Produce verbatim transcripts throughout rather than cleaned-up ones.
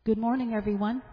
Good morning, everyone.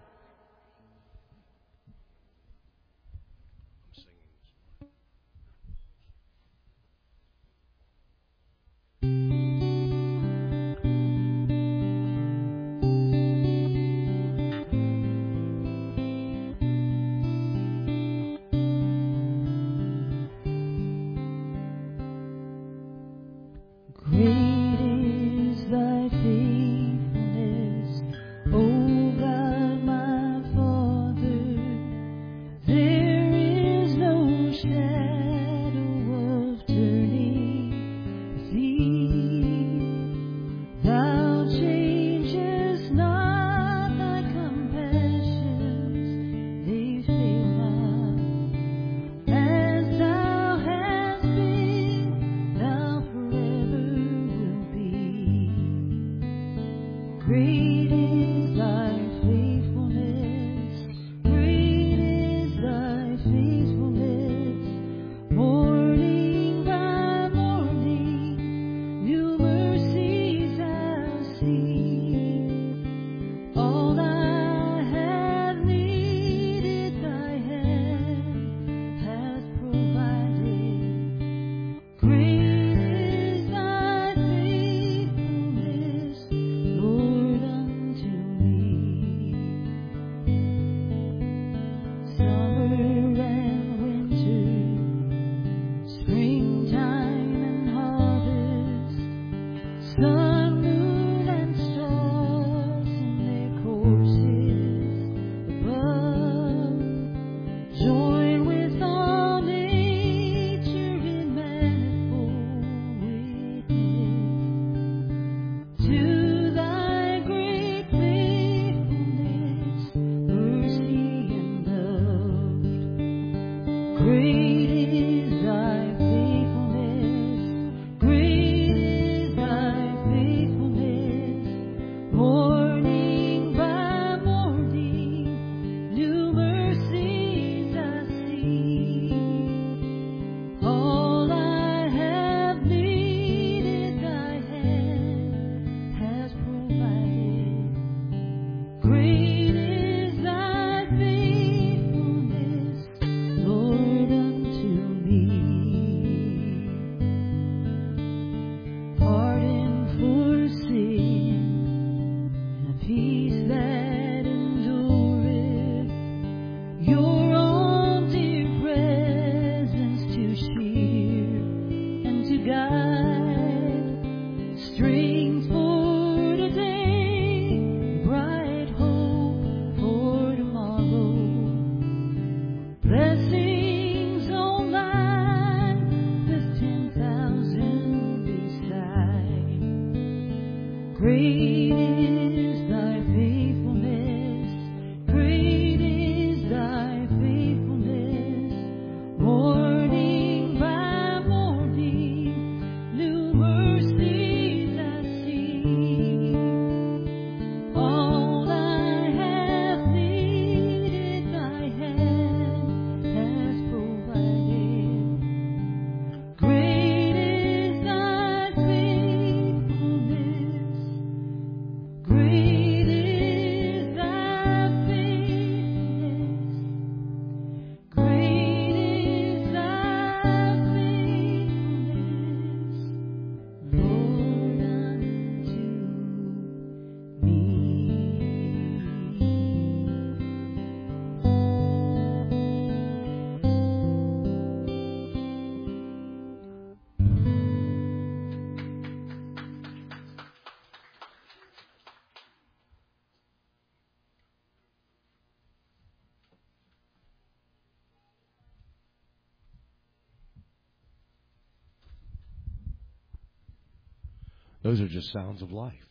Those are just sounds of life.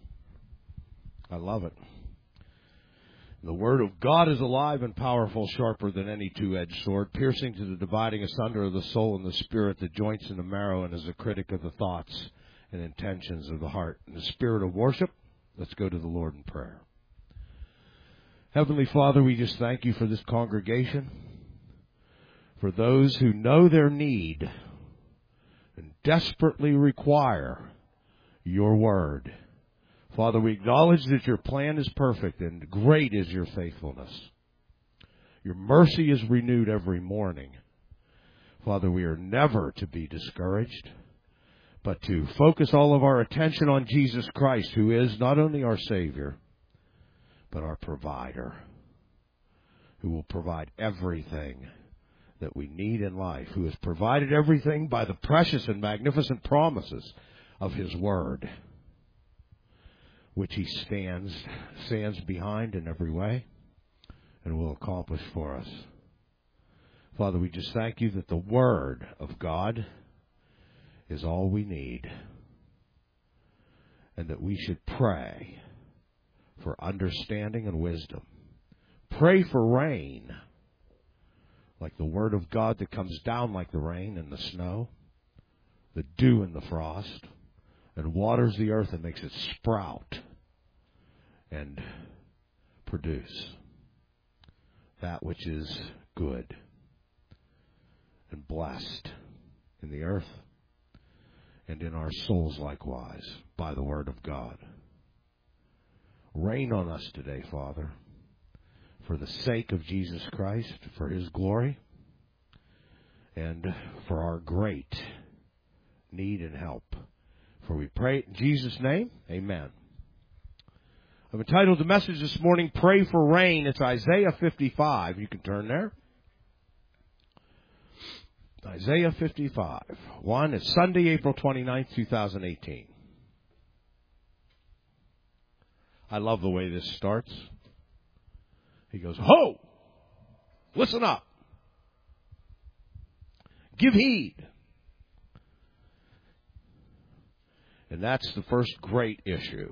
I love it. The Word of God is alive and powerful, sharper than any two-edged sword, piercing to the dividing asunder of the soul and the spirit, the joints and the marrow, and is a critic of the thoughts and intentions of the heart. In the spirit of worship, let's go to the Lord in prayer. Heavenly Father, we just thank you for this congregation, for those who know their need and desperately require your word. Father, we acknowledge that your plan is perfect and great is your faithfulness. Your mercy is renewed every morning. Father, we are never to be discouraged, but to focus all of our attention on Jesus Christ, who is not only our Savior, but our provider, who will provide everything that we need in life, who has provided everything by the precious and magnificent promises of his word, which he stands, stands behind in every way and will accomplish for us. Father, we just thank you that the word of God is all we need, and that we should pray for understanding and wisdom. Pray for rain, like the word of God that comes down like the rain and the snow, the dew and the frost, and waters the earth and makes it sprout and produce that which is good and blessed in the earth and in our souls likewise by the word of God. Rain on us today, Father, for the sake of Jesus Christ, for his glory, and for our great need and help. For we pray in Jesus' name, amen. I've entitled the message this morning, Pray for Rain. It's Isaiah fifty-five. You can turn there. Isaiah fifty-five. One, it's Sunday, April twenty-ninth, twenty eighteen. I love the way this starts. He goes, ho! Listen up. Give heed. And that's the first great issue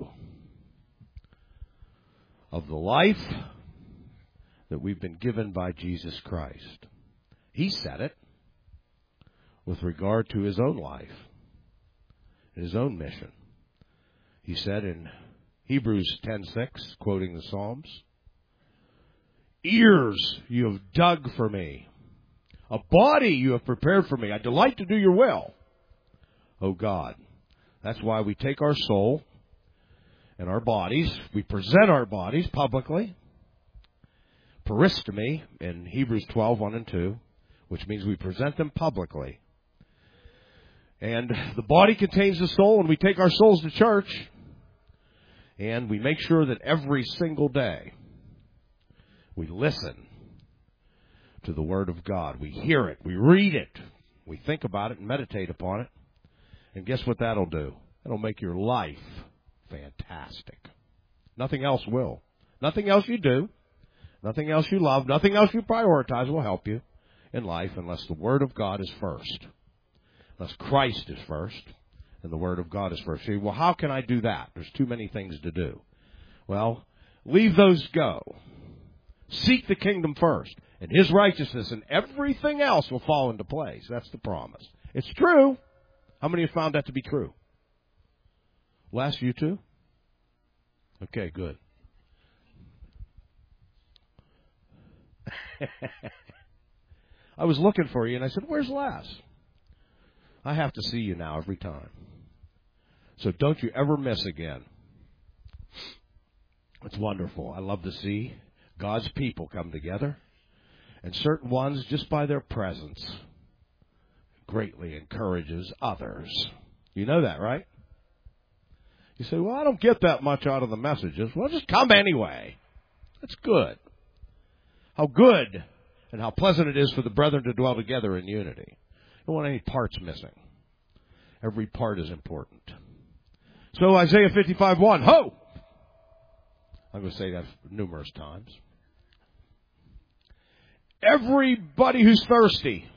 of the life that we've been given by Jesus Christ. He said it with regard to his own life, his own mission. He said in Hebrews ten six, quoting the Psalms, ears you have dug for me, a body you have prepared for me. I delight to do your will, O God. That's why we take our soul and our bodies, we present our bodies publicly, peristomy in Hebrews twelve, one and two, which means we present them publicly. And the body contains the soul, and we take our souls to church, and we make sure that every single day we listen to the Word of God. We hear it, we read it, we think about it and meditate upon it. And guess what that'll do? It'll make your life fantastic. Nothing else will. Nothing else you do, nothing else you love, nothing else you prioritize will help you in life unless the Word of God is first. Unless Christ is first and the Word of God is first. See, well, how can I do that? There's too many things to do. Well, leave those go. Seek the kingdom first and his righteousness, and everything else will fall into place. That's the promise. It's true. How many have found that to be true? Les, you too? Okay, good. I was looking for you, and I said, where's Les? I have to see you now every time. So don't you ever miss again. It's wonderful. I love to see God's people come together, and certain ones, just by their presence, greatly encourages others. You know that, right? You say, well, I don't get that much out of the messages. Well, just come anyway. That's good. How good and how pleasant it is for the brethren to dwell together in unity. You don't want any parts missing. Every part is important. So Isaiah fifty-five one, ho! I'm going to say that numerous times. Everybody who's thirsty,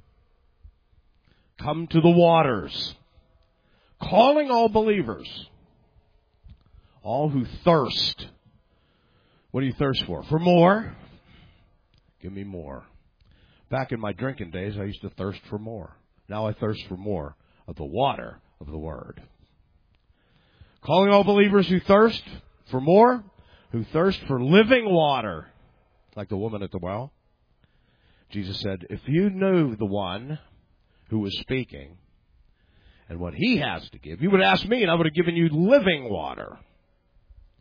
come to the waters, calling all believers, all who thirst. What do you thirst for? For more? Give me more. Back in my drinking days, I used to thirst for more. Now I thirst for more of the water of the Word. Calling all believers who thirst for more, who thirst for living water, like the woman at the well. Jesus said, if you knew the one who was speaking and what he has to give, you would ask me and I would have given you living water.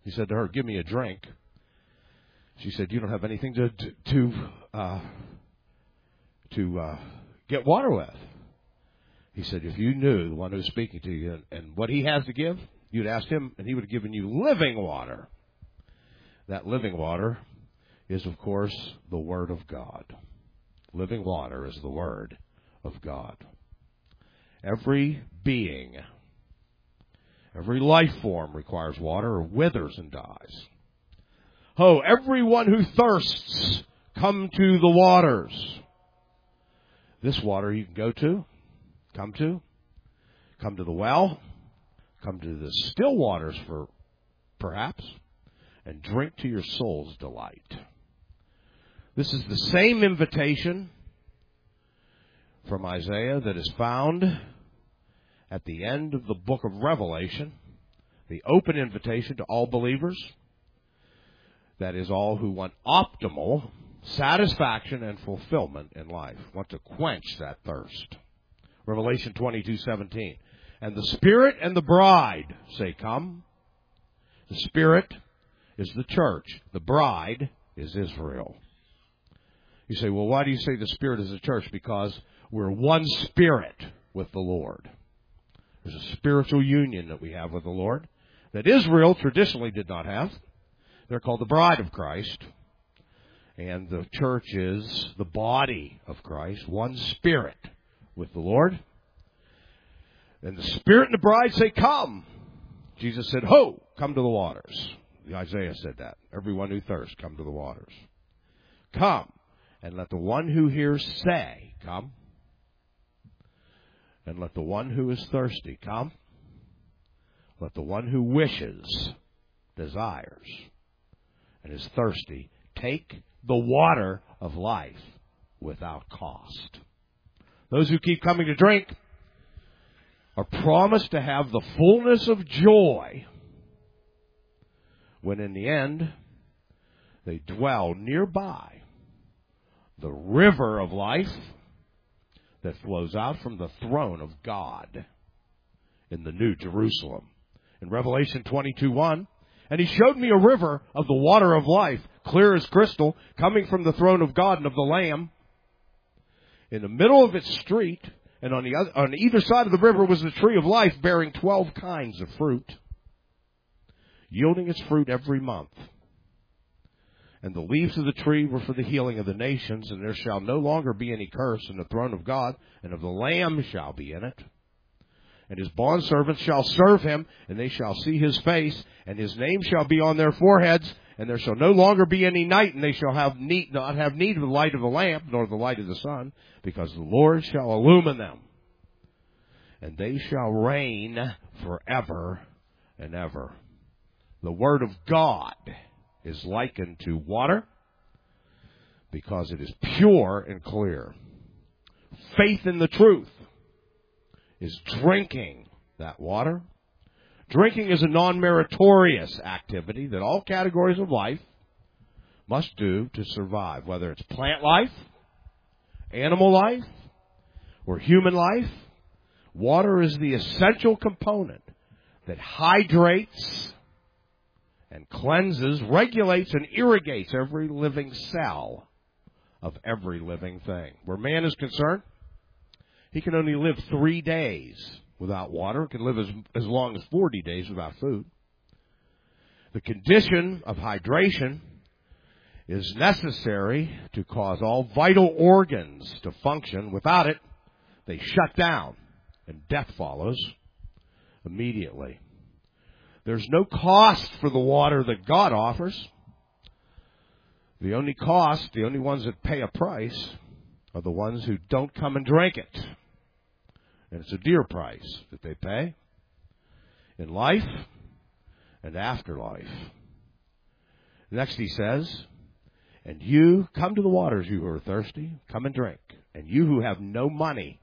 He said to her, give me a drink. She said, you don't have anything to to to, uh, to uh, get water with. He said, if you knew the one who's speaking to you and, and what he has to give, you'd ask him, and he would have given you living water. That living water is, of course, the Word of God. Living water is the Word of God. Every being, every life form requires water or withers and dies. Ho, everyone who thirsts, come to the waters. This water you can go to, come to, come to the well, come to the still waters for perhaps, and drink to your soul's delight. This is the same invitation from Isaiah that is found at the end of the book of Revelation, the open invitation to all believers, that is, all who want optimal satisfaction and fulfillment in life, want to quench that thirst. Revelation twenty-two seventeen. And the Spirit and the bride say, come. The Spirit is the church. The bride is Israel. You say, well, why do you say the Spirit is the church? Because we're one spirit with the Lord. There's a spiritual union that we have with the Lord that Israel traditionally did not have. They're called the bride of Christ. And the church is the body of Christ, one spirit with the Lord. And the Spirit and the bride say, come. Jesus said, ho, come to the waters. Isaiah said that. Everyone who thirsts, come to the waters. Come, and let the one who hears say, come. And let the one who is thirsty come. Let the one who wishes, desires, and is thirsty, take the water of life without cost. Those who keep coming to drink are promised to have the fullness of joy when in the end they dwell nearby the river of life that flows out from the throne of God in the New Jerusalem. In Revelation twenty-two one, and he showed me a river of the water of life, clear as crystal, coming from the throne of God and of the Lamb. In the middle of its street, and on the other, on either side of the river was the tree of life, bearing twelve kinds of fruit, yielding its fruit every month. And the leaves of the tree were for the healing of the nations, and there shall no longer be any curse, and the throne of God and of the Lamb shall be in it. And his bondservants shall serve him, and they shall see his face, and his name shall be on their foreheads, and there shall no longer be any night, and they shall have need, not have need of the light of the lamp, nor the light of the sun, because the Lord shall illumine them. And they shall reign forever and ever. The word of God is likened to water because it is pure and clear. Faith in the truth is drinking that water. Drinking is a non-meritorious activity that all categories of life must do to survive, whether it's plant life, animal life, or human life. Water is the essential component that hydrates and cleanses, regulates, and irrigates every living cell of every living thing. Where man is concerned, he can only live three days without water. He can live as, as long as forty days without food. The condition of hydration is necessary to cause all vital organs to function. Without it, they shut down, and death follows immediately. There's no cost for the water that God offers. The only cost, the only ones that pay a price, are the ones who don't come and drink it. And it's a dear price that they pay in life and afterlife. Next he says, and you come to the waters, you who are thirsty, come and drink. And you who have no money,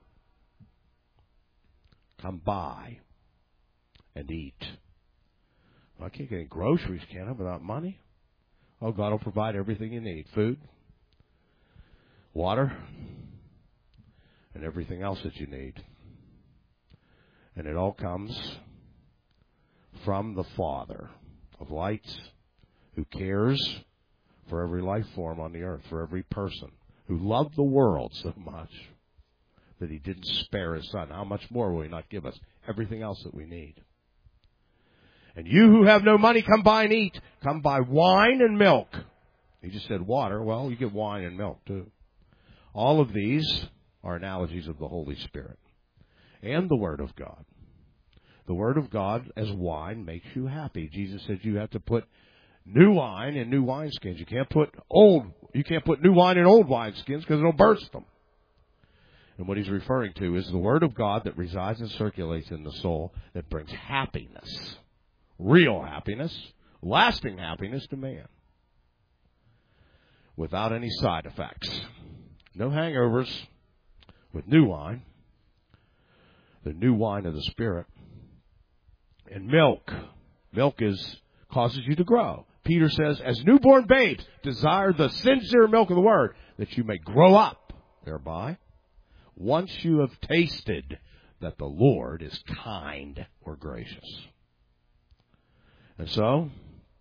come buy and eat. Well, I can't get any groceries, can I, without money? Oh, God will provide everything you need. Food, water, and everything else that you need. And it all comes from the Father. of lights, who cares for every life form on the earth, for every person, who loved the world so much that he didn't spare his son. How much more will he not give us everything else that we need? And you who have no money, come buy and eat. Come buy wine and milk. He just said water. Well, you get wine and milk too. All of these are analogies of the Holy Spirit and the Word of God. The Word of God as wine makes you happy. Jesus said you have to put new wine in new wineskins. You can't put old, you can't put new wine in old wineskins because it'll burst them. And what he's referring to is the Word of God that resides and circulates in the soul that brings happiness, real happiness, lasting happiness to man, without any side effects. No hangovers with new wine, the new wine of the Spirit. And milk. Milk is causes you to grow. Peter says, as newborn babes, desire the sincere milk of the Word, that you may grow up thereby, once you have tasted that the Lord is kind or gracious. And so,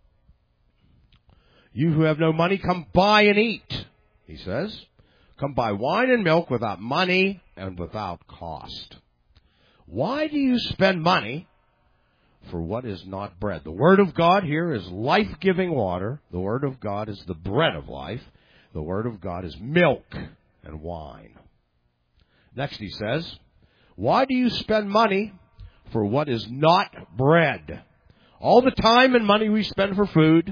you who have no money, come buy and eat, he says. Come buy wine and milk without money and without cost. Why do you spend money for what is not bread? The Word of God here is life-giving water. The Word of God is the bread of life. The Word of God is milk and wine. Next he says, why do you spend money for what is not bread? All the time and money we spend for food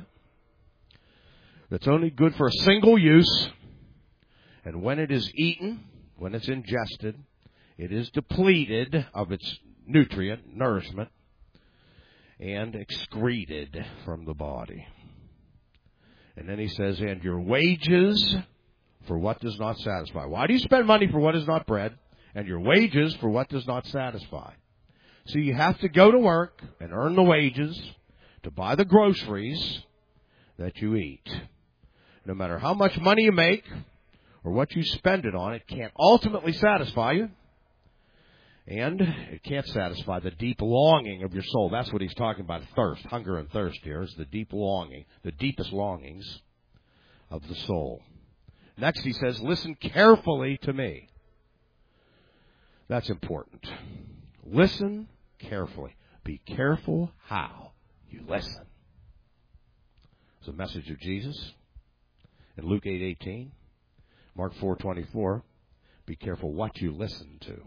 that's only good for a single use, and when it is eaten, when it's ingested, it is depleted of its nutrient, nourishment, and excreted from the body. And then he says, and your wages for what does not satisfy. Why do you spend money for what is not bread, and your wages for what does not satisfy? So you have to go to work and earn the wages to buy the groceries that you eat. No matter how much money you make or what you spend it on, it can't ultimately satisfy you. And it can't satisfy the deep longing of your soul. That's what he's talking about, thirst. Hunger and thirst here is the deep longing, the deepest longings of the soul. Next he says, listen carefully to me. That's important. Listen carefully. Be careful how you listen. It's a message of Jesus in Luke eight eighteen, Mark four twenty-four. Be careful what you listen to.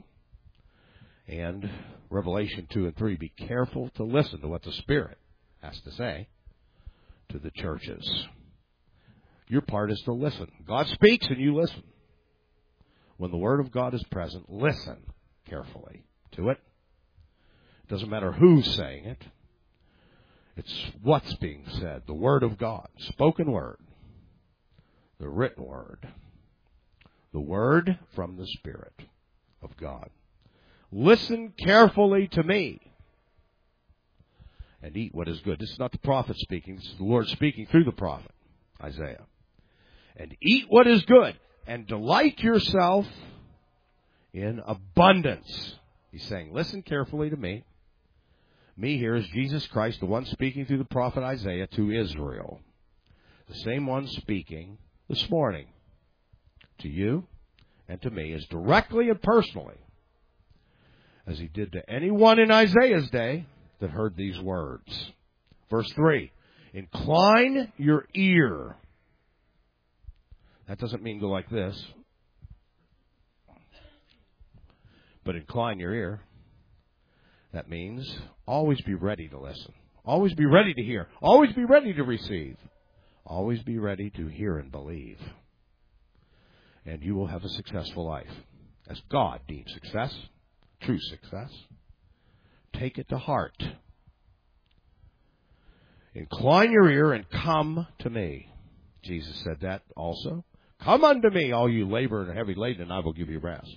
And Revelation two and three, be careful to listen to what the Spirit has to say to the churches. Your part is to listen. God speaks and you listen. When the Word of God is present, listen carefully to it. It doesn't matter who's saying it. It's what's being said. The Word of God. Spoken Word. The written Word. The Word from the Spirit of God. Listen carefully to me and eat what is good. This is not the prophet speaking. This is the Lord speaking through the prophet, Isaiah. And eat what is good and delight yourself in abundance. He's saying, listen carefully to me. Me here is Jesus Christ, the one speaking through the prophet Isaiah to Israel. The same one speaking this morning to you and to me as directly and personally as he did to anyone in Isaiah's day that heard these words. Verse three, incline your ear. That doesn't mean go like this. But incline your ear. That means always be ready to listen. Always be ready to hear. Always be ready to receive. Always be ready to hear and believe. And you will have a successful life. As God deems success, true success. Take it to heart. Incline your ear and come to me. Jesus said that also. Come unto me, all you labor and heavy laden, and I will give you rest.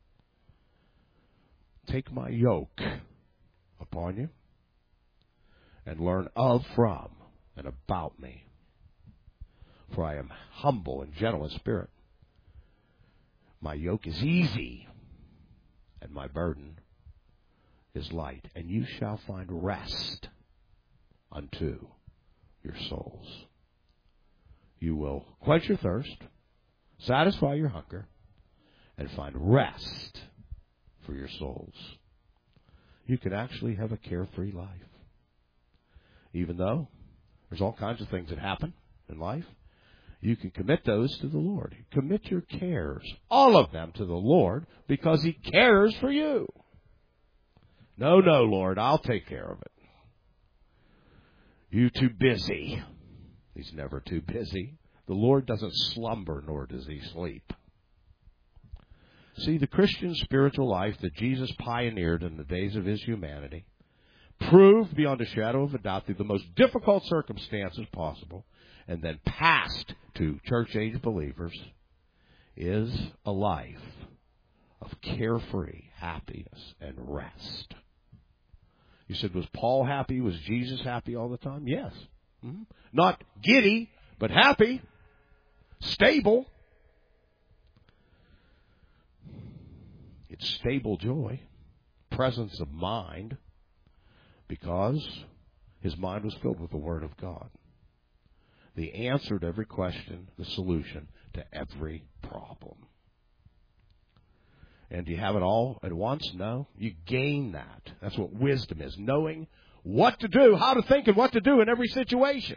Take my yoke upon you and learn of, from, and about me. For I am humble and gentle in spirit. My yoke is easy, and my burden is light. And you shall find rest unto your souls. You will quench your thirst, satisfy your hunger, and find rest for your souls. You can actually have a carefree life. Even though there's all kinds of things that happen in life, you can commit those to the Lord. Commit your cares, all of them, to the Lord because He cares for you. No, no, Lord, I'll take care of it. You too busy. He's never too busy. The Lord doesn't slumber, nor does He sleep. See, the Christian spiritual life that Jesus pioneered in the days of His humanity proved beyond a shadow of a doubt through the most difficult circumstances possible and then passed to church-age believers is a life of carefree happiness and rest. You said, was Paul happy? Was Jesus happy all the time? Yes. Mm-hmm. Not giddy, but happy, stable. It's stable joy, presence of mind, because his mind was filled with the Word of God. The answer to every question, the solution to every problem. And do you have it all at once? No. You gain that. That's what wisdom is, knowing what to do, how to think, and what to do in every situation.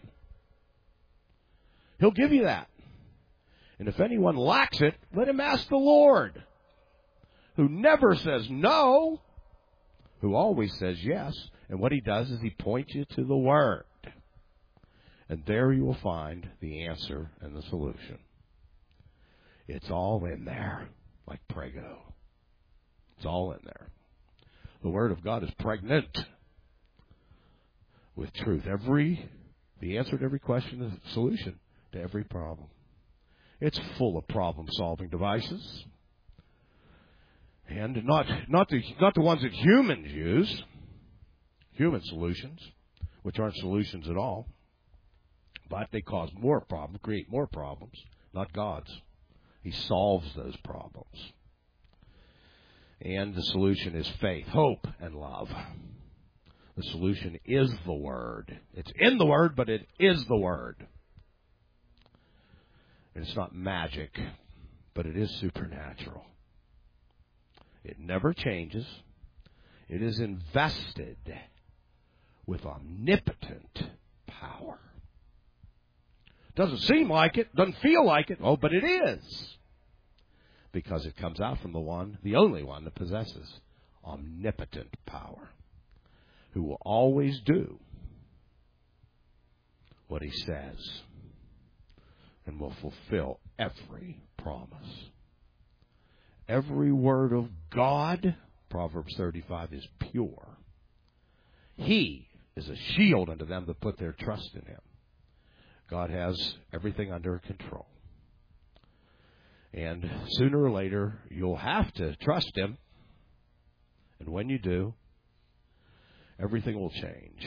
He'll give you that. And if anyone lacks it, let him ask the Lord, who never says no, who always says yes. And what He does is He points you to the Word. And there you will find the answer and the solution. It's all in there, like Prego. It's all in there. The Word of God is pregnant with truth. Every, the answer to every question is the solution to every problem. It's full of problem-solving devices. And not, not, the, not the ones that humans use, human solutions, which aren't solutions at all. But they cause more problems, create more problems, not God's. He solves those problems. And the solution is faith, hope, and love. The solution is the Word. It's in the Word, but it is the Word. And it's not magic, but it is supernatural. It never changes. It is invested with omnipotent power. Doesn't seem like it, doesn't feel like it. Oh, but it is. Because it comes out from the one, the only one that possesses omnipotent power, who will always do what He says and will fulfill every promise. Every word of God, Proverbs thirty-five, is pure. He is a shield unto them that put their trust in Him. God has everything under control. And sooner or later, you'll have to trust Him. And when you do, everything will change.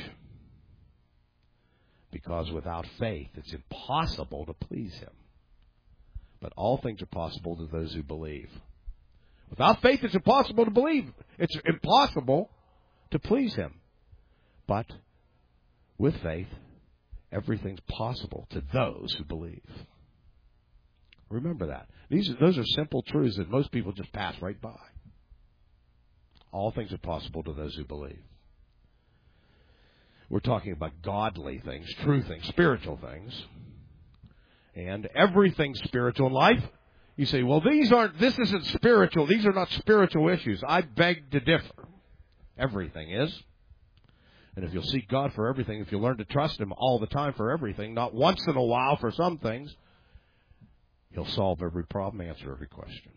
Because without faith, it's impossible to please Him. But all things are possible to those who believe. Without faith, it's impossible to believe. It's impossible to please Him. But with faith, everything's possible to those who believe. Remember that. These are, those are simple truths that most people just pass right by. All things are possible to those who believe. We're talking about godly things, true things, spiritual things. And everything spiritual in life. You say, well, these aren't, this isn't spiritual. These are not spiritual issues. I beg to differ. Everything is. And if you'll seek God for everything, if you learn to trust Him all the time for everything, not once in a while for some things, He'll solve every problem, answer every question.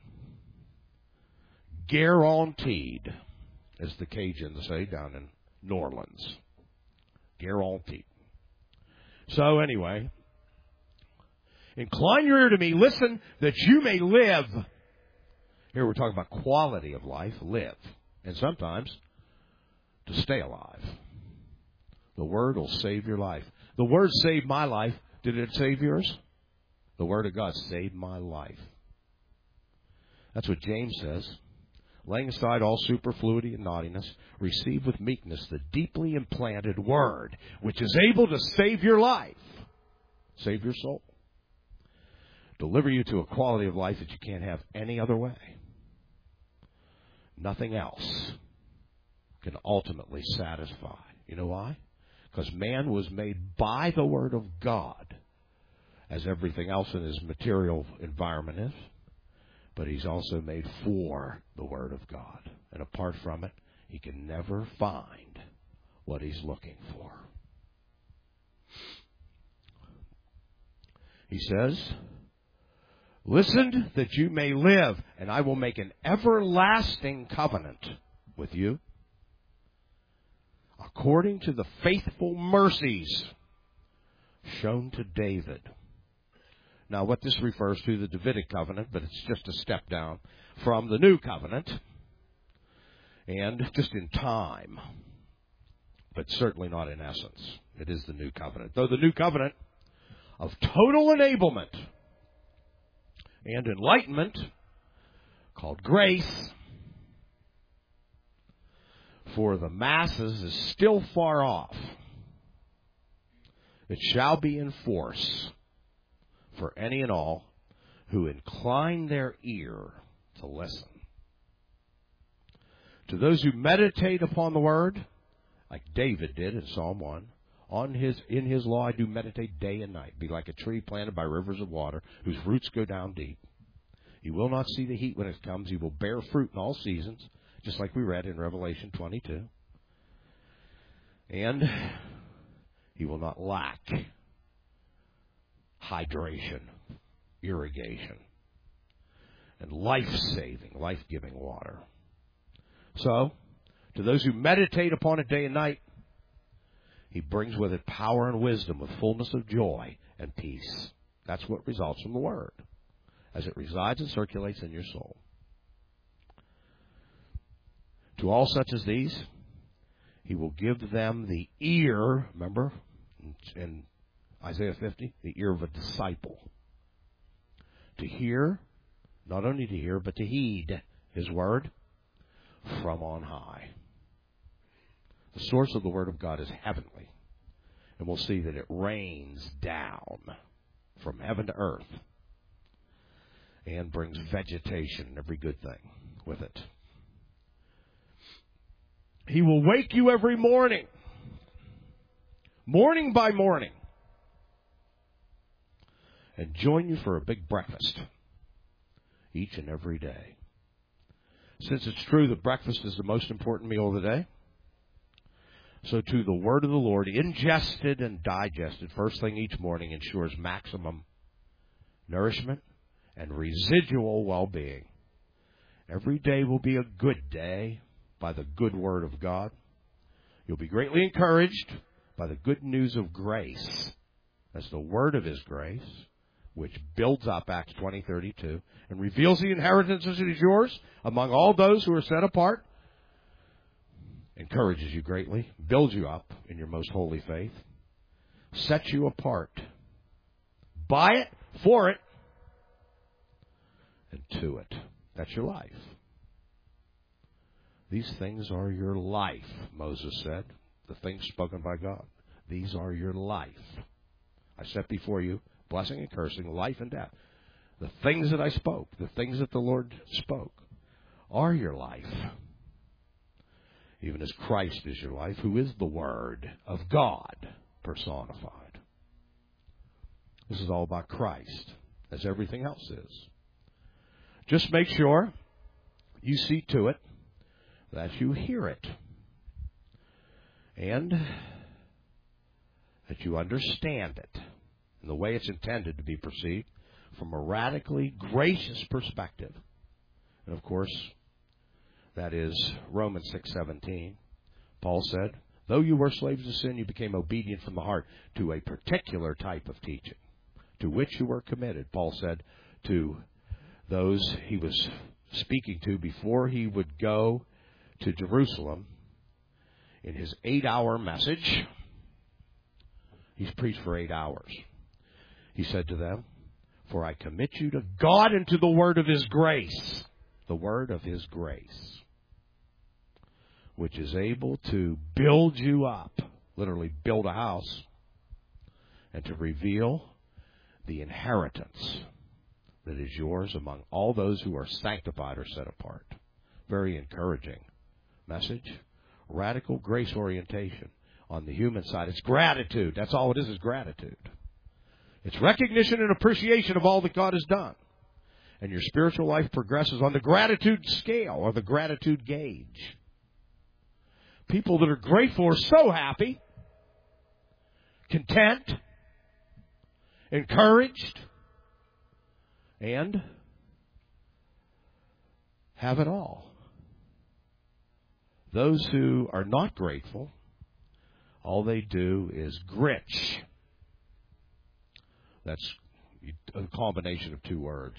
Guaranteed, as the Cajuns say down in New Orleans. Guaranteed. So anyway, incline your ear to me, listen, that you may live. Here we're talking about quality of life, live. And sometimes to stay alive. The Word will save your life. The Word saved my life. Did it save yours? The Word of God saved my life. That's what James says. laying aside all superfluity and naughtiness, receive with meekness the deeply implanted word, which is able to save your life, save your soul, deliver you to a quality of life that you can't have any other way. Nothing else can ultimately satisfy. You know why? Because man was made by the Word of God, as everything else in his material environment is, but he's also made for the Word of God. And apart from it, he can never find what he's looking for. He says, listen that you may live, and I will make an everlasting covenant with you, according to the faithful mercies shown to David. Now, what this refers to, the Davidic covenant, but it's just a step down from the new covenant, and just in time, but certainly not in essence. It is the new covenant. Though the new covenant of total enablement and enlightenment, called grace, for the masses is still far off. It shall be in force for any and all who incline their ear to listen. To those who meditate upon the word, like David did in Psalm one, on his in his law I do meditate day and night. Be like a tree planted by rivers of water, whose roots go down deep. He will not see the heat when it comes. He will bear fruit in all seasons, just like we read in Revelation twenty-two. And he will not lack hydration, irrigation, and life-saving, life-giving water. So, to those who meditate upon it day and night, he brings with it power and wisdom with fullness of joy and peace. That's what results from the Word, as it resides and circulates in your soul. To all such as these, he will give them the ear, remember, in Isaiah fifty, the ear of a disciple. To hear, not only to hear, but to heed his word from on high. The source of the Word of God is heavenly. And we'll see that it rains down from heaven to earth and brings vegetation and every good thing with it. He will wake you every morning, morning by morning, and join you for a big breakfast each and every day. Since it's true that breakfast is the most important meal of the day, so too the word of the Lord, ingested and digested first thing each morning, ensures maximum nourishment and residual well-being. Every day will be a good day by the good word of God. You'll be greatly encouraged by the good news of grace. That's the word of his grace, which builds up, Acts twenty thirty-two, and reveals the inheritance that is yours among all those who are set apart. Encourages you greatly, builds you up in your most holy faith, sets you apart by it, for it, and to it. That's your life. These things are your life, Moses said, the things spoken by God. These are your life. I set before you blessing and cursing, life and death. The things that I spoke, the things that the Lord spoke, are your life. Even as Christ is your life, who is the Word of God personified. This is all about Christ, as everything else is. Just make sure you see to it that you hear it, and that you understand it in the way it's intended to be perceived from a radically gracious perspective. And of course, that is Romans six seventeen. Paul said, though you were slaves of sin, you became obedient from the heart to a particular type of teaching, to which you were committed. Paul said to those he was speaking to before he would go to Jerusalem in his eight-hour message. He's preached for eight hours. He said to them, for I commit you to God and to the word of his grace. the word of His grace, which is able to build you up, literally build a house, and to reveal the inheritance that is yours among all those who are sanctified or set apart. Very encouraging message. Radical grace orientation on the human side. It's gratitude. That's all it is, is gratitude. It's recognition and appreciation of all that God has done. And your spiritual life progresses on the gratitude scale or the gratitude gauge. People that are grateful are so happy, content, encouraged, and have it all. Those who are not grateful, all they do is gritch. That's a combination of two words.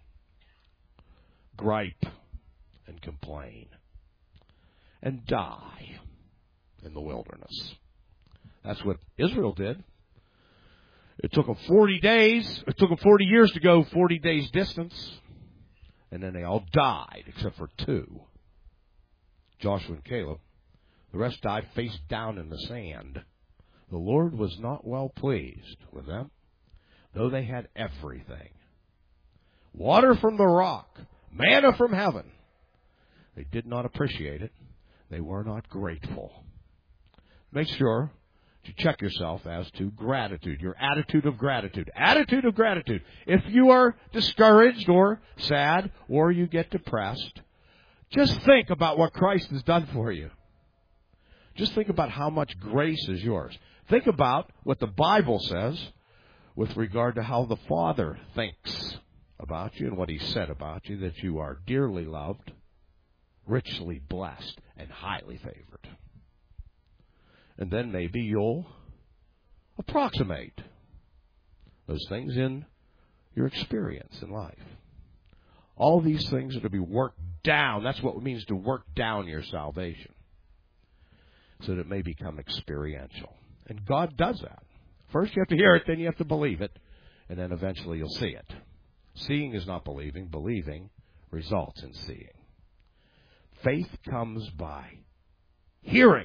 Gripe and complain. And die in the wilderness. That's what Israel did. It took them forty days. It took them forty years to go forty days distance. And then they all died, except for two. Joshua and Caleb. The rest died face down in the sand. The Lord was not well pleased with them, though they had everything. Water from the rock, manna from heaven. They did not appreciate it. They were not grateful. Make sure to check yourself as to gratitude, your attitude of gratitude. Attitude of gratitude. If you are discouraged or sad or you get depressed, just think about what Christ has done for you. Just think about how much grace is yours. Think about what the Bible says with regard to how the Father thinks about you and what He said about you, that you are dearly loved, richly blessed, and highly favored. And then maybe you'll approximate those things in your experience in life. All these things are to be worked down. That's what it means to work down your salvation, so that it may become experiential. And God does that. First you have to hear it, then you have to believe it, and then eventually you'll see it. Seeing is not believing. Believing results in seeing. Faith comes by hearing.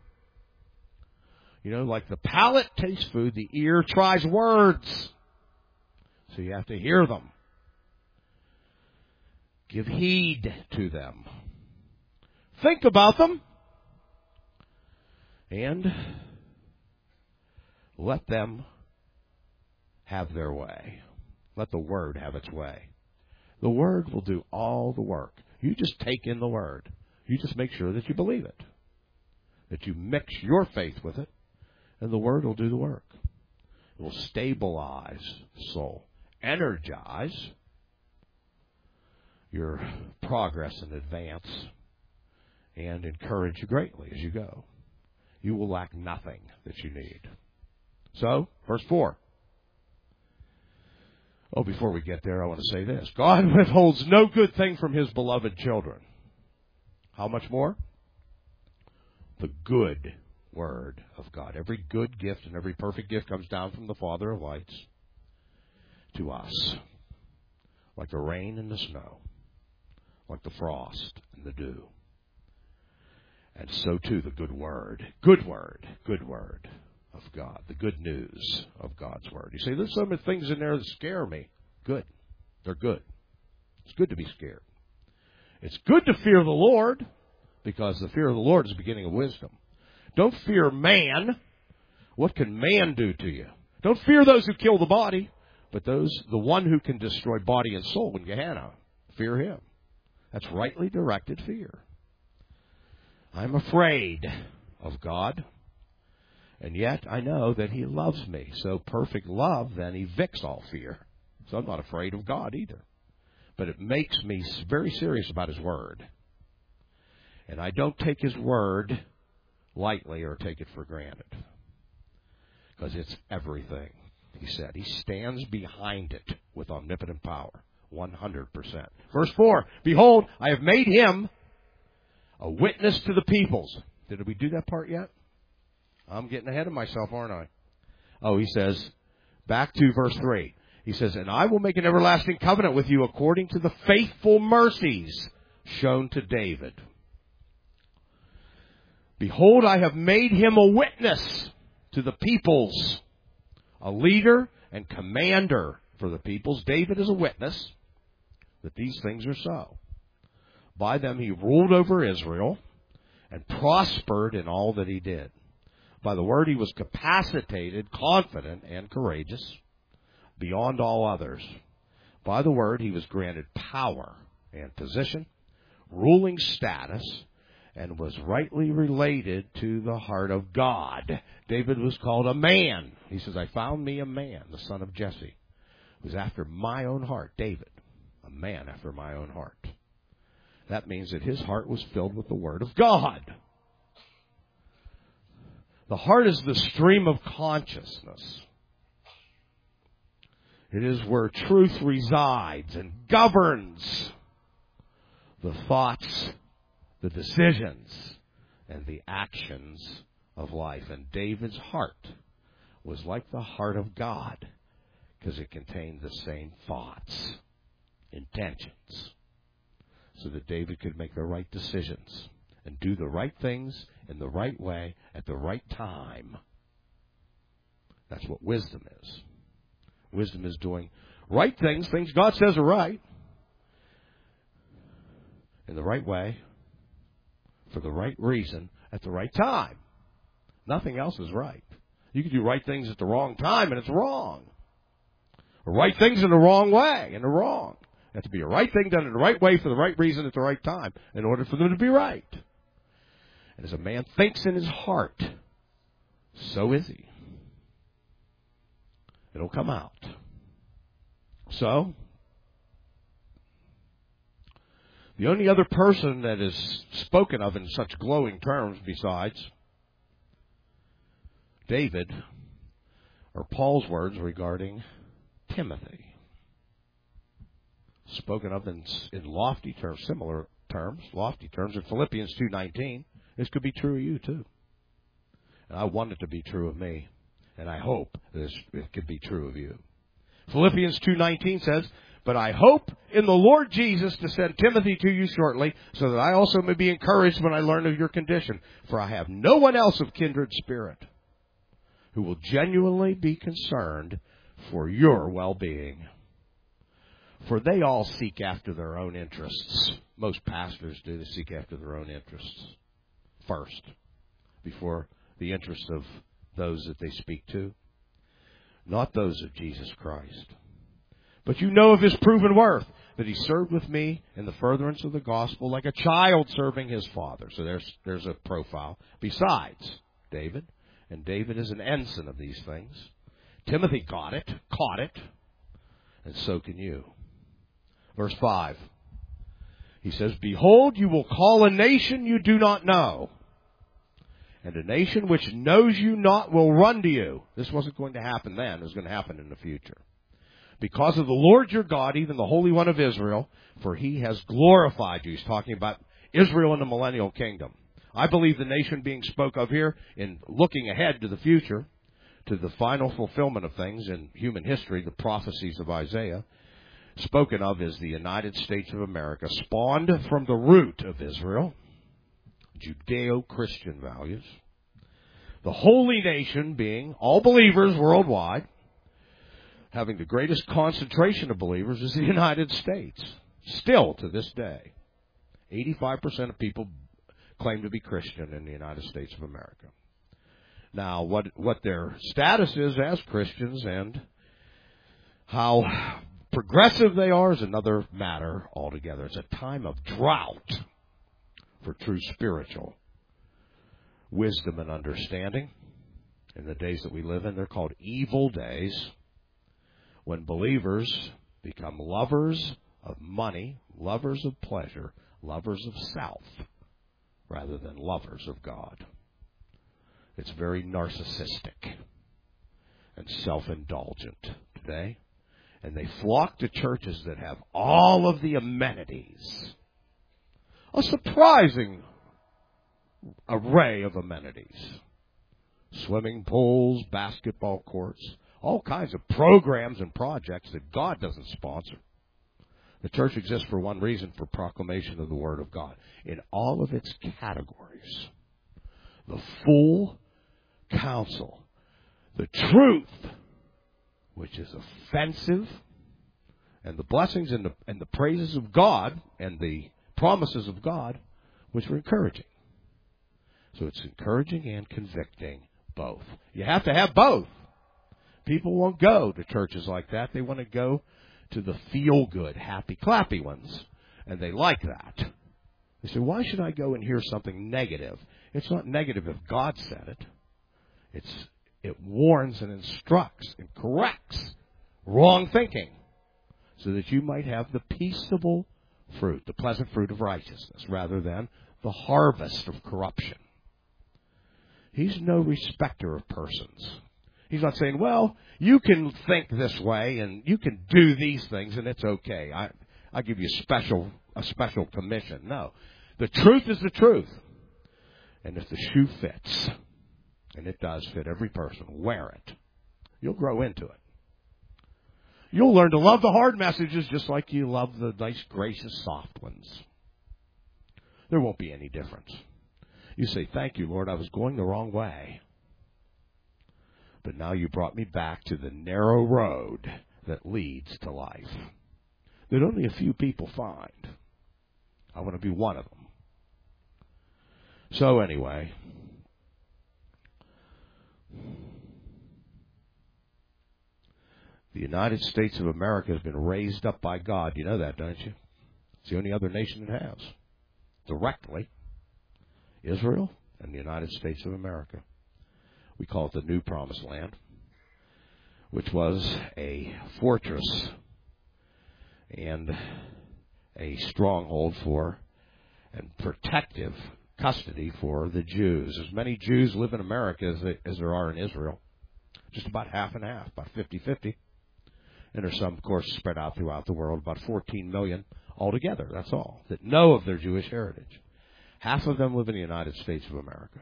You know, like the palate tastes food, the ear tries words. So you have to hear them. Give heed to them. Think about them. And let them have their way. Let the Word have its way. The Word will do all the work. You just take in the Word. You just make sure that you believe it. That you mix your faith with it, and the Word will do the work. It will stabilize the soul, energize your progress and advance, and encourage you greatly as you go. You will lack nothing that you need. So, verse four. Oh, before we get there, I want to say this. God withholds no good thing from His beloved children. How much more? The good Word of God. Every good gift and every perfect gift comes down from the Father of lights to us. Like the rain and the snow. Like the frost and the dew. And so too the good Word. Good Word. Good Word of God. The good news of God's Word. You say, there's some things in there that scare me. Good. They're good. It's good to be scared. It's good to fear the Lord, because the fear of the Lord is the beginning of wisdom. Don't fear man. What can man do to you? Don't fear those who kill the body, but those, the one who can destroy body and soul in Gehenna. Fear him. That's rightly directed fear. I'm afraid of God, and yet I know that He loves me. So perfect love then evicts all fear. So I'm not afraid of God either. But it makes me very serious about His Word. And I don't take His Word lightly or take it for granted. Because it's everything He said. He stands behind it with omnipotent power. one hundred percent. Verse four, behold, I have made Him a witness to the peoples. Did we do that part yet? I'm getting ahead of myself, aren't I? Oh, he says, back to verse three. He says, and I will make an everlasting covenant with you according to the faithful mercies shown to David. Behold, I have made him a witness to the peoples, a leader and commander for the peoples. David is a witness that these things are so. By them he ruled over Israel and prospered in all that he did. By the word he was capacitated, confident, and courageous, beyond all others. By the word he was granted power and position, ruling status, and was rightly related to the heart of God. David was called a man. He says, I found me a man, the son of Jesse, who was after my own heart. David, a man after my own heart. That means that his heart was filled with the Word of God. The heart is the stream of consciousness. It is where truth resides and governs the thoughts, the decisions, and the actions of life. And David's heart was like the heart of God because it contained the same thoughts, intentions, so that David could make the right decisions and do the right things in the right way at the right time. That's what wisdom is. Wisdom is doing right things, things God says are right, in the right way, for the right reason, at the right time. Nothing else is right. You can do right things at the wrong time, and it's wrong. Or right things in the wrong way, and they're wrong. It has to be a right thing done in the right way for the right reason at the right time in order for them to be right. And as a man thinks in his heart, so is he. It'll come out. So, the only other person that is spoken of in such glowing terms besides David are Paul's words regarding Timothy. Spoken of in, in lofty terms, similar terms, lofty terms in Philippians two nineteen. This could be true of you too. And I want it to be true of me. And I hope this it could be true of you. Philippians two nineteen says, but I hope in the Lord Jesus to send Timothy to you shortly, so that I also may be encouraged when I learn of your condition. For I have no one else of kindred spirit who will genuinely be concerned for your well-being. For they all seek after their own interests. Most pastors do. They seek after their own interests first, before the interests of those that they speak to, not those of Jesus Christ. But you know of his proven worth, that he served with me in the furtherance of the gospel like a child serving his father. So there's there's a profile. Besides David, and David is an ensign of these things. Timothy got it, caught it, and so can you. Verse five. He says, behold, you will call a nation you do not know, and a nation which knows you not will run to you. This wasn't going to happen then. It was going to happen in the future. Because of the Lord your God, even the Holy One of Israel, for he has glorified you. He's talking about Israel in the millennial kingdom. I believe the nation being spoke of here, in looking ahead to the future, to the final fulfillment of things in human history, the prophecies of Isaiah, spoken of is the United States of America, spawned from the root of Israel, Judeo-Christian values. The holy nation being all believers worldwide, having the greatest concentration of believers is the United States. Still to this day, eighty-five percent of people claim to be Christian in the United States of America. Now, what what their status is as Christians and how progressive they are is another matter altogether. It's a time of drought for true spiritual wisdom and understanding. In the days that we live in, they're called evil days, when believers become lovers of money, lovers of pleasure, lovers of self, rather than lovers of God. It's very narcissistic and self-indulgent today. And they flock to churches that have all of the amenities. A surprising array of amenities. Swimming pools, basketball courts, all kinds of programs and projects that God doesn't sponsor. The church exists for one reason, for proclamation of the Word of God in all of its categories. The full counsel, the truth, which is offensive, and the blessings and the, and the praises of God and the promises of God, which are encouraging. So it's encouraging and convicting, both. You have to have both. People won't go to churches like that. They want to go to the feel-good, happy, clappy ones, and they like that. They say, why should I go and hear something negative? It's not negative if God said it. It's it warns and instructs and corrects wrong thinking so that you might have the peaceable fruit, the pleasant fruit of righteousness, rather than the harvest of corruption. He's no respecter of persons. He's not saying, well, you can think this way and you can do these things and it's okay. I, I'll give you a special, a special commission. No. The truth is the truth. And if the shoe fits, and it does fit every person, wear it. You'll grow into it. You'll learn to love the hard messages just like you love the nice, gracious, soft ones. There won't be any difference. You say, thank you, Lord, I was going the wrong way. But now you brought me back to the narrow road that leads to life, that only a few people find. I want to be one of them. So anyway, the United States of America has been raised up by God. You know that, don't you? It's the only other nation that has. Directly. Israel and the United States of America. We call it the New Promised Land, which was a fortress and a stronghold for and protective custody for the Jews. As many Jews live in America as, they, as there are in Israel. Just about half and half, about fifty-fifty. And there's some, of course, spread out throughout the world, about fourteen million altogether, that's all, that know of their Jewish heritage. Half of them live in the United States of America.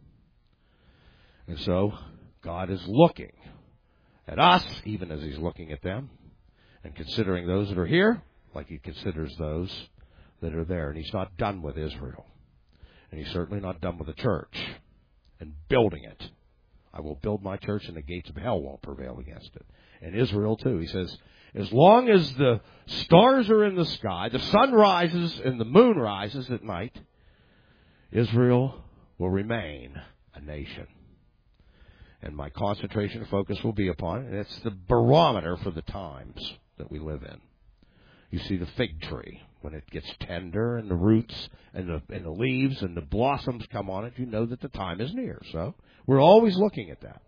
And so God is looking at us, even as He's looking at them, and considering those that are here like He considers those that are there. And He's not done with Israel. And He's certainly not done with the church and building it. I will build my church, and the gates of hell won't prevail against it. And Israel, too. He says, as long as the stars are in the sky, the sun rises and the moon rises at night, Israel will remain a nation. And my concentration and focus will be upon it. And it's the barometer for the times that we live in. You see the fig tree. When it gets tender and the roots and the, and the leaves and the blossoms come on it, you know that the time is near. So we're always looking at that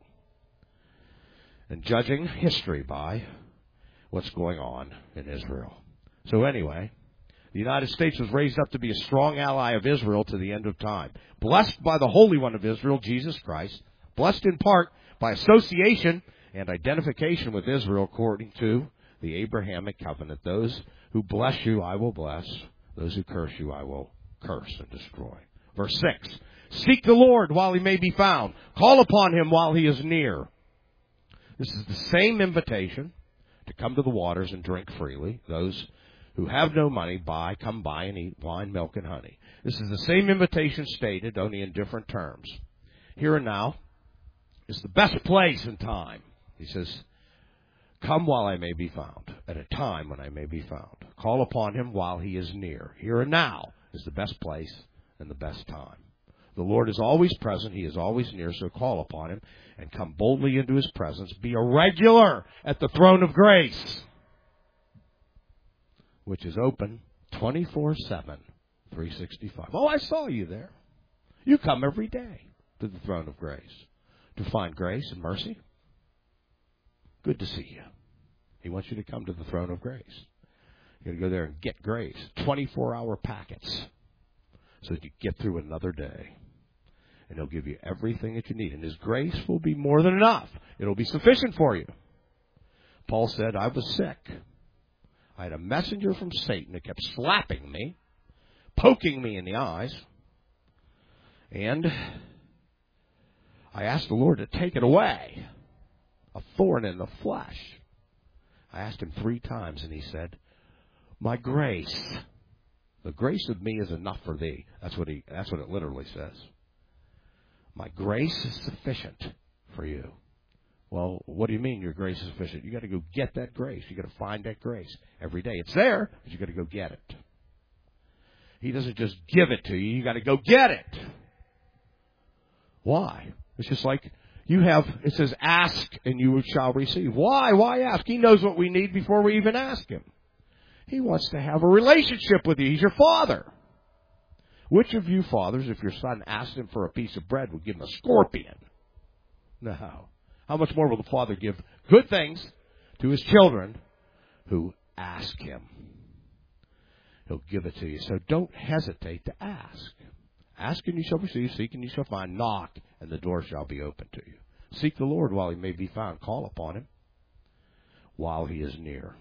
and judging history by what's going on in Israel. So anyway, the United States was raised up to be a strong ally of Israel to the end of time. Blessed by the Holy One of Israel, Jesus Christ. Blessed in part by association and identification with Israel according to the Abrahamic covenant. Those who bless you, I will bless. Those who curse you, I will curse and destroy. Verse six. Seek the Lord while He may be found. Call upon Him while He is near. This is the same invitation to come to the waters and drink freely. Those who have no money, buy, come buy and eat wine, milk, and honey. This is the same invitation stated, only in different terms. Here and now is the best place and time. He says, come while I may be found, at a time when I may be found. Call upon Him while He is near. Here and now is the best place and the best time. The Lord is always present. He is always near, so call upon Him and come boldly into His presence. Be a regular at the throne of grace, which is open twenty-four seven, three sixty-five. Oh, I saw you there. You come every day to the throne of grace to find grace and mercy. Good to see you. He wants you to come to the throne of grace. You're going to go there and get grace. twenty-four hour packets so that you get through another day. And He'll give you everything that you need. And His grace will be more than enough. It'll be sufficient for you. Paul said, I was sick. I had a messenger from Satan that kept slapping me, poking me in the eyes. And I asked the Lord to take it away. a thorn in the flesh. I asked him three times, and he said, my grace, the grace of me is enough for thee. That's what he. That's what it literally says. My grace is sufficient for you. Well, what do you mean your grace is sufficient? You got to go get that grace. You got to find that grace every day. It's there, but you got to go get it. He doesn't just give it to you. You got to go get it. Why? It's just like you have, it says, ask and you shall receive. Why? Why ask? He knows what we need before we even ask him. He wants to have a relationship with you. He's your father. Which of you fathers, if your son asked him for a piece of bread, would give him a scorpion? No. How much more will the Father give good things to his children who ask him? He'll give it to you. So don't hesitate to ask. Ask and you shall receive. Seek and you shall find. Knock and the door shall be open to you. Seek the Lord while he may be found. Call upon him while he is near.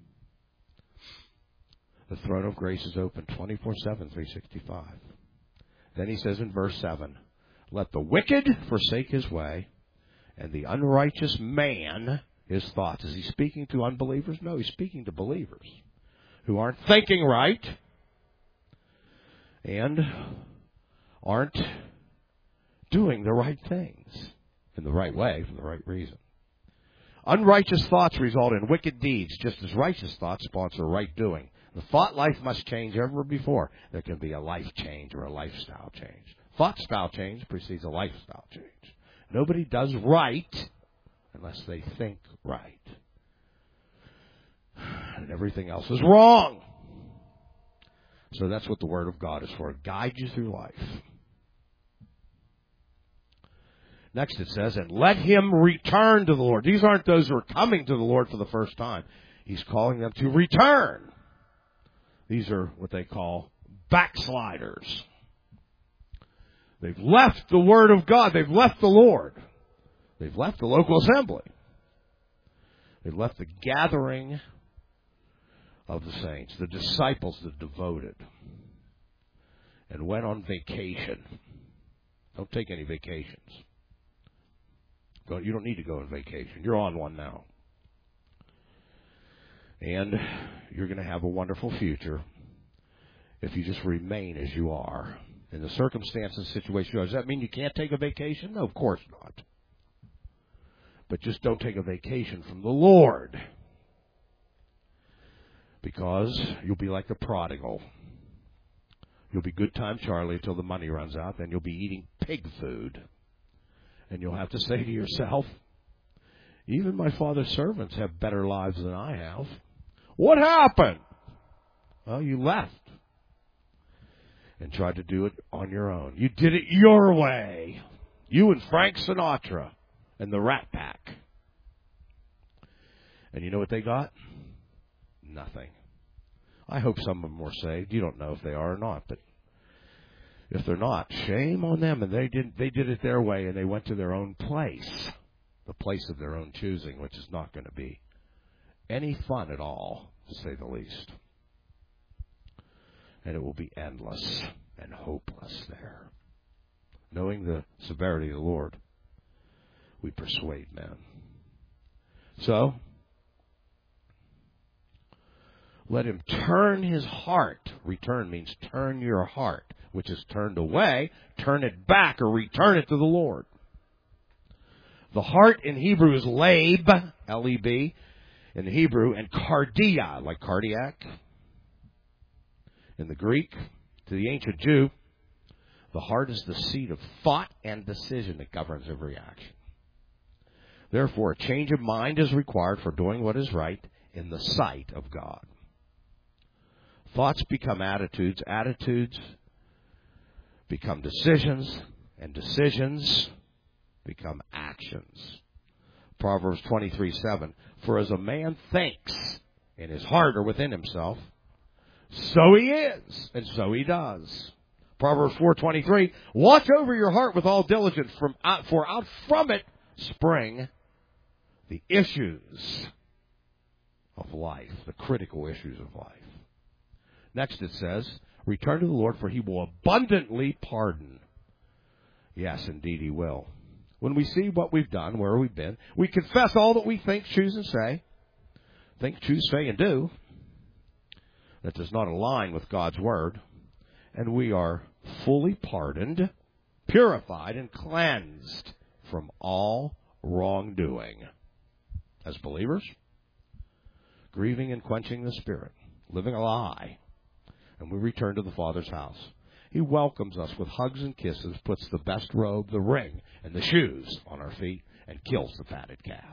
The throne of grace is open twenty-four seven, three sixty-five. Then he says in verse seven, let the wicked forsake his way, and the unrighteous man his thoughts. Is he speaking to unbelievers? No, he's speaking to believers who aren't thinking right and aren't doing the right things in the right way for the right reason. Unrighteous thoughts result in wicked deeds, just as righteous thoughts sponsor right doing. The thought life must change ever before there can be a life change or a lifestyle change. Thought style change precedes a lifestyle change. Nobody does right unless they think right. And everything else is wrong. So that's what the Word of God is for. It guides you through life. Next it says, and let him return to the Lord. These aren't those who are coming to the Lord for the first time. He's calling them to return. These are what they call backsliders. They've left the Word of God. They've left the Lord. They've left the local assembly. They've left the gathering of the saints, the disciples, the devoted, and went on vacation. Don't take any vacations. You don't need to go on vacation. You're on one now. And you're going to have a wonderful future if you just remain as you are. In the circumstances, situation, does that mean you can't take a vacation? No, of course not. But just don't take a vacation from the Lord. Because you'll be like the prodigal. You'll be good time Charlie until the money runs out. Then you'll be eating pig food. And you'll have to say to yourself, even my father's servants have better lives than I have. What happened? Well, you left and tried to do it on your own. You did it your way. You and Frank Sinatra and the Rat Pack. And you know what they got? Nothing. I hope some of them were saved. You don't know if they are or not, but if they're not, shame on them. And they did they did it their way, and they went to their own place, the place of their own choosing, which is not going to be any fun at all, to say the least. And it will be endless and hopeless there. Knowing the severity of the Lord, we persuade men. So, let him turn his heart. Return means turn your heart, which is turned away. Turn it back or return it to the Lord. The heart in Hebrew is leb, L E B, in Hebrew, and cardia, like cardiac. In the Greek, to the ancient Jew, the heart is the seat of thought and decision that governs every action. Therefore, a change of mind is required for doing what is right in the sight of God. Thoughts become attitudes, attitudes become decisions, and decisions become actions. Proverbs twenty-three seven, for as a man thinks in his heart or within himself, so he is, and so he does. Proverbs four twenty-three, watch over your heart with all diligence, from out, for out from it spring the issues of life, the critical issues of life. Next it says, return to the Lord, for he will abundantly pardon. Yes, indeed he will. when we see what we've done, where we've been, we confess all that we think, choose, and say, think, choose, say, and do, that does not align with God's Word, and we are fully pardoned, purified, and cleansed from all wrongdoing. As believers, grieving and quenching the Spirit, living a lie, and we return to the Father's house. He welcomes us with hugs and kisses, puts the best robe, the ring, and the shoes on our feet, and kills the fatted calf.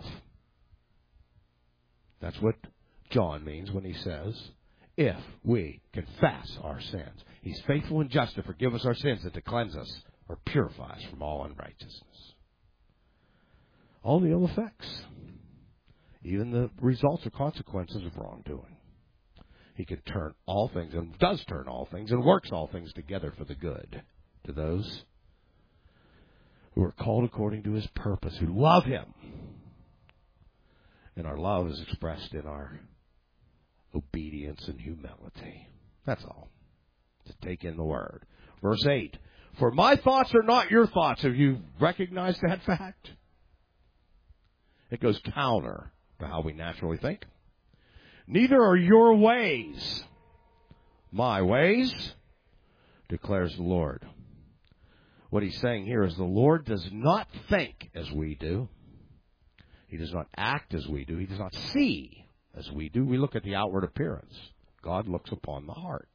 That's what John means when he says, if we confess our sins, He's faithful and just to forgive us our sins and to cleanse us or purify us from all unrighteousness. All the ill effects, even the results or consequences of wrongdoing. He can turn all things, and does turn all things, and works all things together for the good to those who are called according to His purpose, who love Him. And our love is expressed in our obedience and humility. That's all. To take in the Word. Verse eight. For my thoughts are not your thoughts. Have you recognized that fact? It goes counter to how we naturally think. Neither are your ways my ways, declares the Lord. What He's saying here is the Lord does not think as we do. He does not act as we do. He does not see as we do. We look at the outward appearance. God looks upon the heart.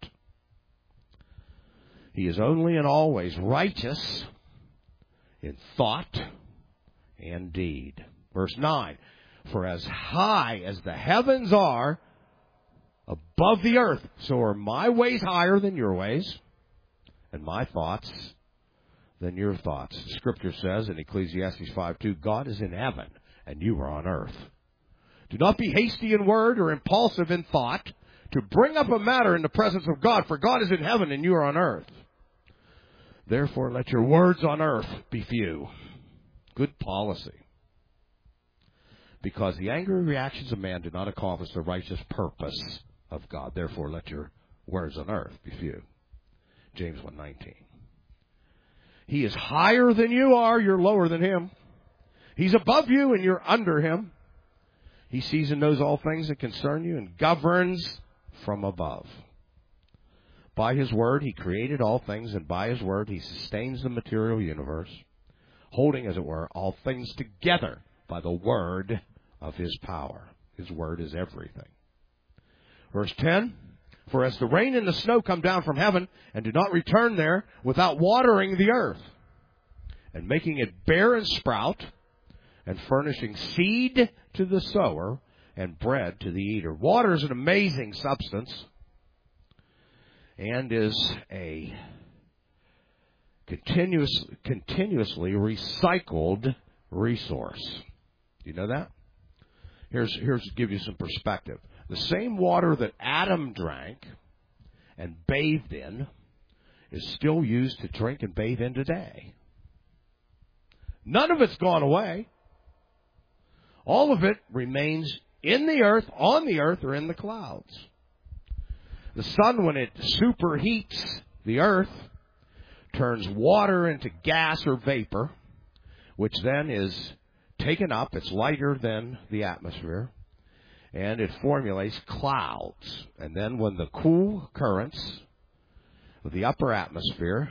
He is only and always righteous in thought and deed. Verse nine. For as high as the heavens are above the earth, so are my ways higher than your ways, and my thoughts than your thoughts. Scripture says in Ecclesiastes five two, God is in heaven, and you are on earth. Do not be hasty in word or impulsive in thought to bring up a matter in the presence of God, for God is in heaven, and you are on earth. Therefore, let your words on earth be few. Good policy. Because the angry reactions of man do not accomplish the righteous purpose of God. Therefore, let your words on earth be few. James one nineteen. He is higher than you are. You're lower than Him. He's above you and you're under Him. He sees and knows all things that concern you and governs from above. By His word, He created all things, and by His word, He sustains the material universe, holding, as it were, all things together by the word of His power. His word is everything. Verse ten, for as the rain and the snow come down from heaven and do not return there without watering the earth and making it bear and sprout and furnishing seed to the sower and bread to the eater. Water is an amazing substance and is a continuous, continuously recycled resource. Do you know that? Here's, here's to give you some perspective. The same water that Adam drank and bathed in is still used to drink and bathe in today. None of it's gone away. All of it remains in the earth, on the earth, or in the clouds. The sun, when it superheats the earth, turns water into gas or vapor, which then is taken up. It's lighter than the atmosphere, and it formulates clouds. And then when the cool currents of the upper atmosphere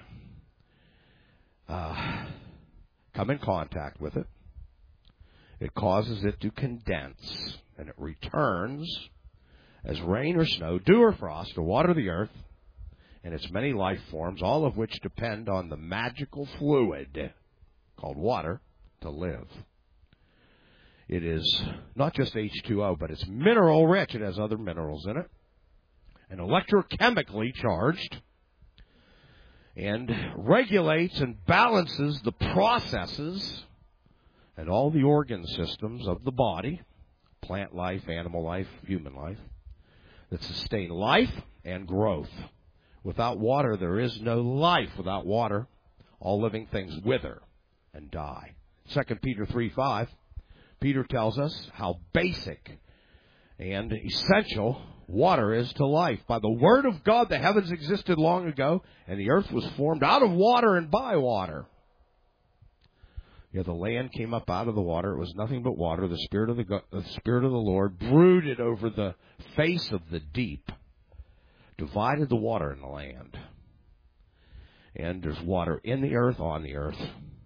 uh, come in contact with it, it causes it to condense, and it returns as rain or snow, dew or frost, to water the earth and its many life forms, all of which depend on the magical fluid called water to live. It is not just H two O, but it's mineral rich. It has other minerals in it, and electrochemically charged, and regulates and balances the processes and all the organ systems of the body, plant life, animal life, human life, that sustain life and growth. Without water, there is no life. Without water, all living things wither and die. Second Peter three five, Peter tells us how basic and essential water is to life. By the word of God, the heavens existed long ago, and the earth was formed out of water and by water. Yeah, the land came up out of the water. It was nothing but water. The Spirit of the, God, the Spirit of the Lord brooded over the face of the deep, divided the water in the land. And there's water in the earth, on the earth,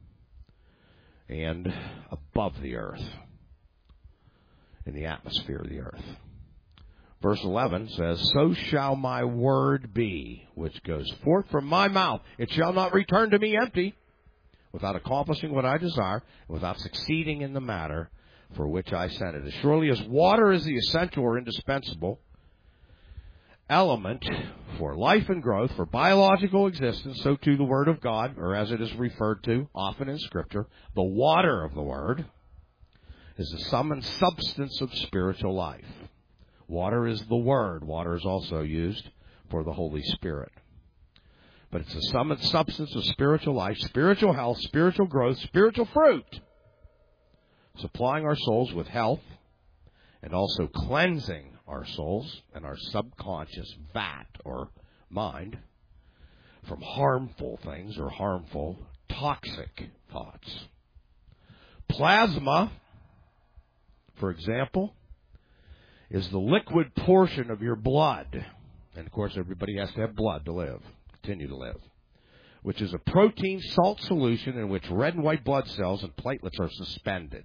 and above the earth, in the atmosphere of the earth. Verse eleven says, so shall my word be, which goes forth from my mouth. It shall not return to me empty, without accomplishing what I desire, and without succeeding in the matter for which I sent it. As surely as water is the essential or indispensable element for life and growth, for biological existence, so too the Word of God, or as it is referred to often in Scripture, the water of the Word, is the sum and substance of spiritual life. Water is the Word. Water is also used for the Holy Spirit. But it's the sum and substance of spiritual life, spiritual health, spiritual growth, spiritual fruit, supplying our souls with health and also cleansing our souls and our subconscious vat or mind from harmful things or harmful toxic thoughts. Plasma, for example, is the liquid portion of your blood. And, of course, everybody has to have blood to live, continue to live, which is a protein salt solution in which red and white blood cells and platelets are suspended.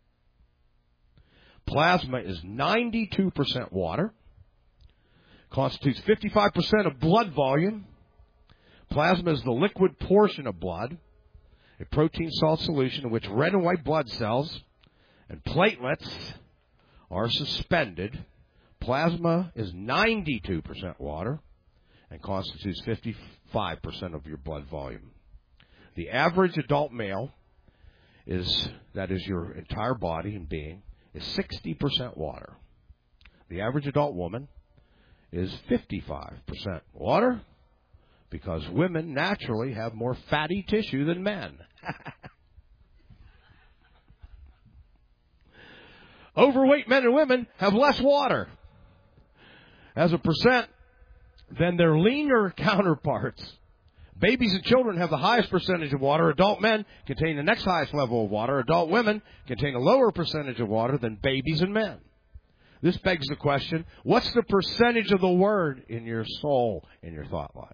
Plasma is ninety-two percent water, constitutes fifty-five percent of blood volume. Plasma is the liquid portion of blood, a protein salt solution in which red and white blood cells and platelets are suspended. Plasma is ninety-two percent water and constitutes fifty-five percent of your blood volume. The average adult male is, that is your entire body and being, is sixty percent water. The average adult woman is fifty-five percent water because women naturally have more fatty tissue than men. Overweight men and women have less water as a percent than their leaner counterparts. Babies and children have the highest percentage of water. Adult men contain the next highest level of water. Adult women contain a lower percentage of water than babies and men. This begs the question, what's the percentage of the Word in your soul, in your thought life?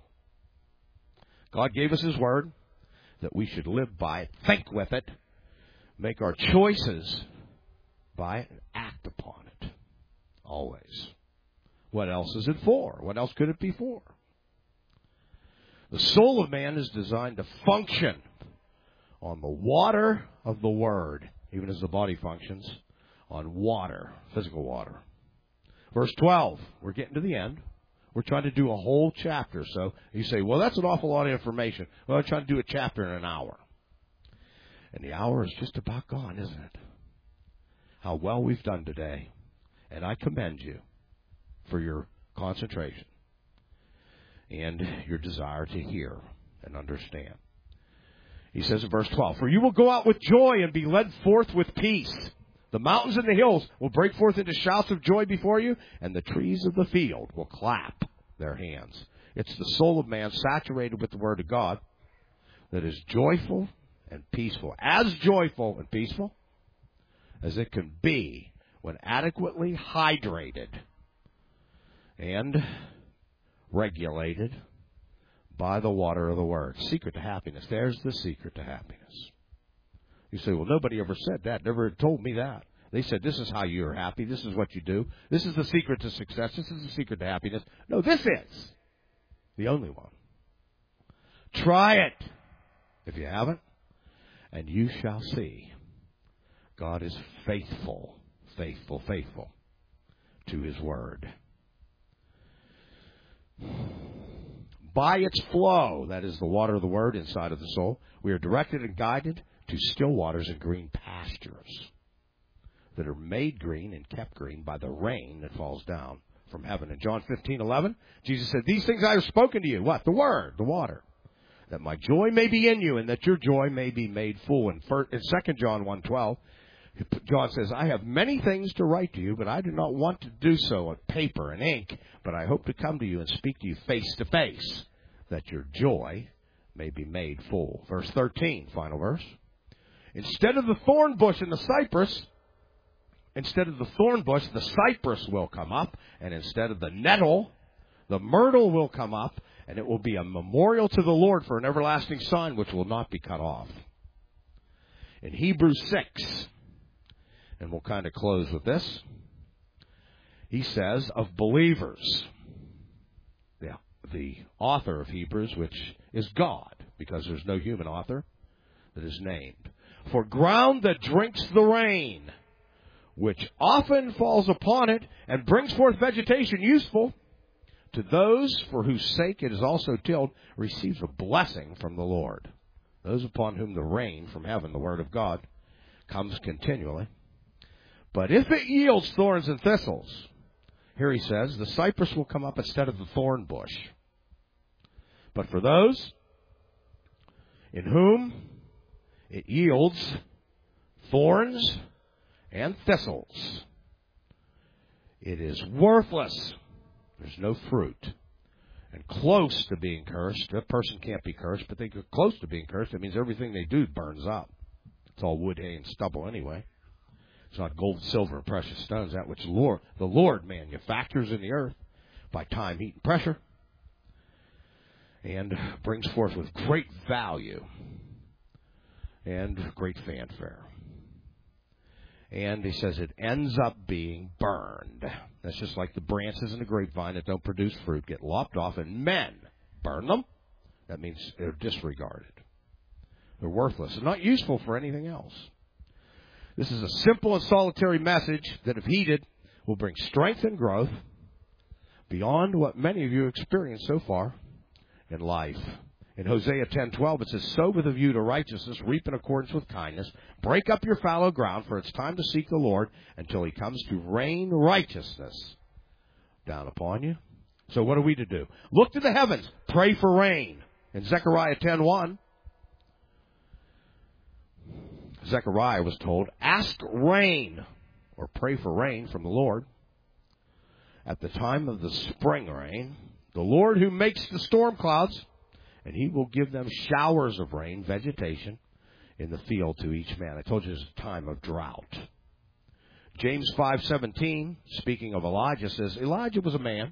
God gave us His Word that we should live by it, think with it, make our choices by it, and act upon it. Always. What else is it for? What else could it be for? The soul of man is designed to function on the water of the Word, even as the body functions on water, physical water. Verse twelve, we're getting to the end. We're trying to do a whole chapter. So you say, well, that's an awful lot of information. Well, I'm trying to do a chapter in an hour. And the hour is just about gone, isn't it? How well we've done today. And I commend you for your concentration and your desire to hear and understand. He says in verse twelve, for you will go out with joy and be led forth with peace. The mountains and the hills will break forth into shouts of joy before you, and the trees of the field will clap their hands. It's the soul of man saturated with the Word of God that is joyful and peaceful. As joyful and peaceful as it can be when adequately hydrated and regulated by the water of the Word. Secret to happiness. There's the secret to happiness. You say, well, nobody ever said that. Never told me that. They said, this is how you're happy. This is what you do. This is the secret to success. This is the secret to happiness. No, this is the only one. Try it if you haven't, and you shall see God is faithful, faithful, faithful to His Word. By its flow, that is the water of the Word inside of the soul, we are directed and guided to still waters and green pastures that are made green and kept green by the rain that falls down from heaven. In John fifteen eleven, Jesus said, these things I have spoken to you. What? The Word, the water. That my joy may be in you and that your joy may be made full. In Second John one twelve, John says, I have many things to write to you, but I do not want to do so on paper and ink, but I hope to come to you and speak to you face to face, that your joy may be made full. Verse thirteen, final verse. Instead of the thorn bush and the cypress, instead of the thorn bush, the cypress will come up, and instead of the nettle, the myrtle will come up, and it will be a memorial to the Lord for an everlasting sign which will not be cut off. In Hebrews six, and we'll kind of close with this, he says of believers, the, the author of Hebrews, which is God, because there's no human author that is named. For ground that drinks the rain, which often falls upon it and brings forth vegetation useful to those for whose sake it is also tilled, receives a blessing from the Lord. Those upon whom the rain from heaven, the word of God, comes continually. But if it yields thorns and thistles, here he says, the cypress will come up instead of the thorn bush. But for those in whom it yields thorns and thistles, it is worthless. There's no fruit. And close to being cursed. A person can't be cursed, but they get close to being cursed. It means everything they do burns up. It's all wood, hay, and stubble anyway. It's not gold, silver, and precious stones, that which Lord, the Lord manufactures in the earth by time, heat, and pressure, and brings forth with great value and great fanfare. And he says it ends up being burned. That's just like the branches in the grapevine that don't produce fruit get lopped off, and men burn them. That means they're disregarded. They're worthless and not useful for anything else. This is a simple and solitary message that, if heeded, will bring strength and growth beyond what many of you experience so far in life. In Hosea ten twelve, it says, sow with a view to righteousness, reap in accordance with kindness, break up your fallow ground, for it's time to seek the Lord until he comes to rain righteousness down upon you. So what are we to do? Look to the heavens, pray for rain. In Zechariah ten one, Zechariah was told, ask rain, or pray for rain from the Lord. At the time of the spring rain, the Lord who makes the storm clouds, and he will give them showers of rain, vegetation, in the field to each man. I told you it's a time of drought. James five seventeen, speaking of Elijah, says, Elijah was a man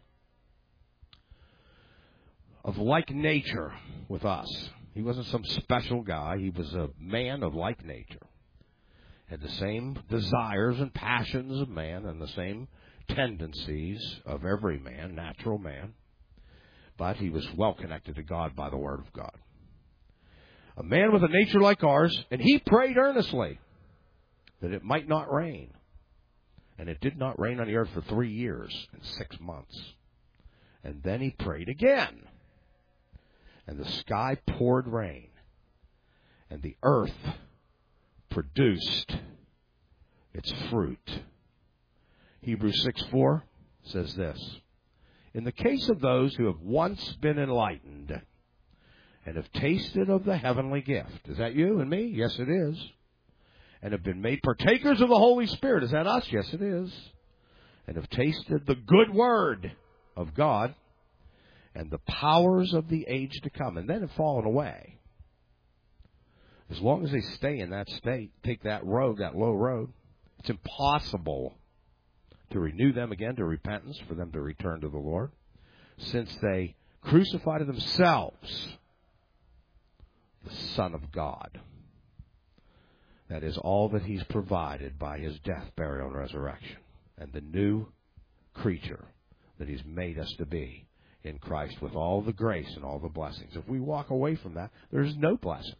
of like nature with us. He wasn't some special guy. He was a man of like nature. Had the same desires and passions of man and the same tendencies of every man, natural man. But he was well connected to God by the Word of God. A man with a nature like ours, and he prayed earnestly that it might not rain. And it did not rain on the earth for three years and six months. And then he prayed again. And the sky poured rain. And the earth produced its fruit. Hebrews six four says this. In the case of those who have once been enlightened and have tasted of the heavenly gift. Is that you and me? Yes, it is. And have been made partakers of the Holy Spirit. Is that us? Yes, it is. And have tasted the good word of God and the powers of the age to come, and then have fallen away. As long as they stay in that state, take that road, that low road, it's impossible to renew them again to repentance, for them to return to the Lord, since they crucified to themselves the Son of God. That is all that he's provided by his death, burial, and resurrection, and the new creature that he's made us to be in Christ with all the grace and all the blessings. If we walk away from that, there's no blessing.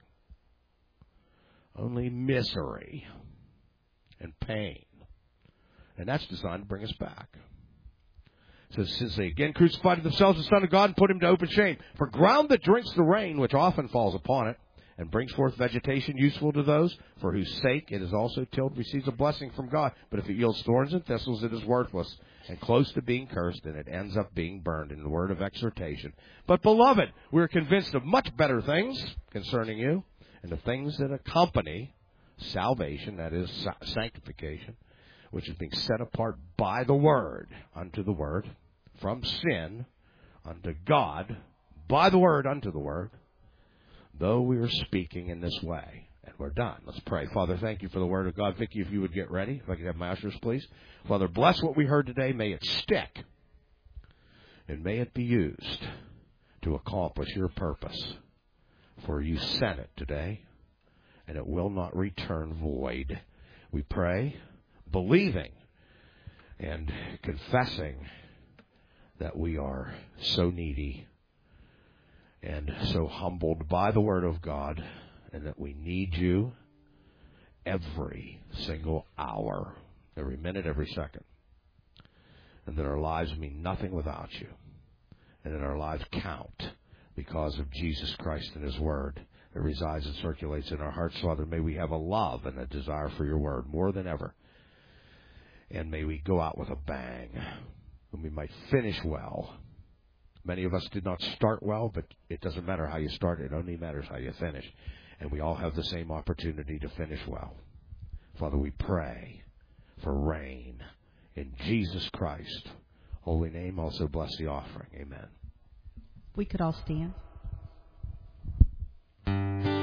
Only misery and pain. And that's designed to bring us back. So since they again crucified to themselves the Son of God and put him to open shame. For ground that drinks the rain, which often falls upon it, and brings forth vegetation useful to those for whose sake it is also tilled, receives a blessing from God. But if it yields thorns and thistles, it is worthless and close to being cursed, and it ends up being burned, in the word of exhortation. But, beloved, we are convinced of much better things concerning you, and the things that accompany salvation, that is sanctification, which is being set apart by the Word, unto the Word, from sin unto God, by the Word unto the Word, though we are speaking in this way, And we're done. Let's pray. Father, thank you for the word of God. Vicki, if you would get ready. If I could have my ushers, please. Father, bless what we heard today. May it stick. And may it be used to accomplish your purpose. For you sent it today, and it will not return void. We pray, believing and confessing that we are so needy and so humbled by the Word of God, and that we need you every single hour, every minute, every second. And that our lives mean nothing without you. And that our lives count because of Jesus Christ and His Word that resides and circulates in our hearts. Father, may we have a love and a desire for your Word more than ever. And may we go out with a bang. And we might finish well. Many of us did not start well, but it doesn't matter how you start. It only matters how you finish. And we all have the same opportunity to finish well. Father, we pray for rain in Jesus Christ's holy name. Also bless the offering. Amen. We could all stand.